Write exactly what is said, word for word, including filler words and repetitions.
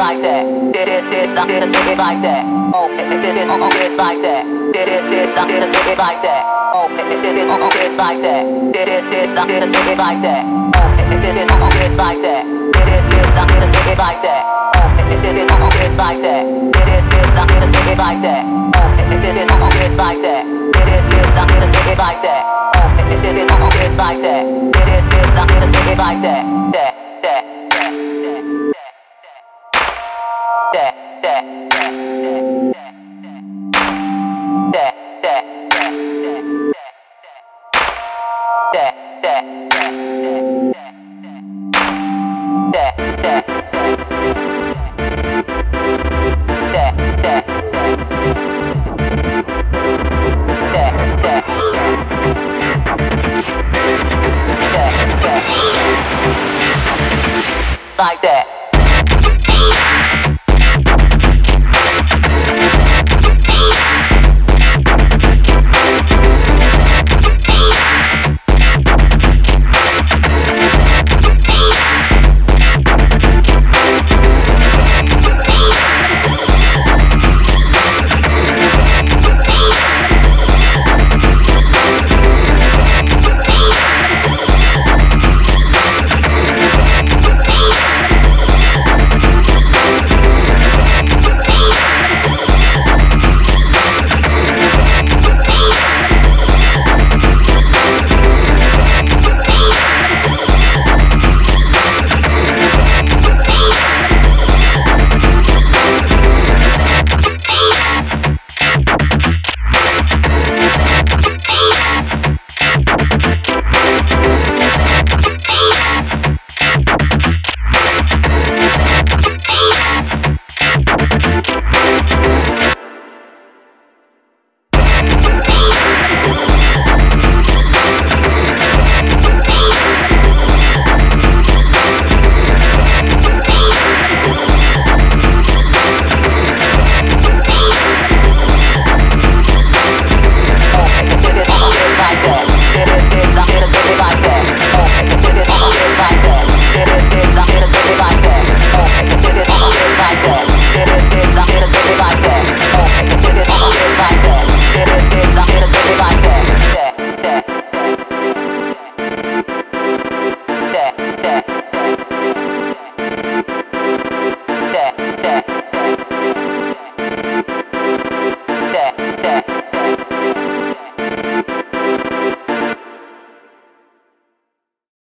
like that. Did it, did I did it, did it like that. Oh, it did it, oh, it like that. Did it, did I did it, did it like that. Oh, it did it, oh, it like that. Did it, did I did it, did it like that. Oh, it did it, oh, it like that. Did it, did I did it, did it like that. Oh, it did it, oh, it like that. Did it, did I did it, did it like that. Oh, it did it, oh, it like that. Did it, did I did it, did it like that. Oh, it did it, oh, it like that. Did it, did I did it, did it like that. That, that, that, that, that, that, that.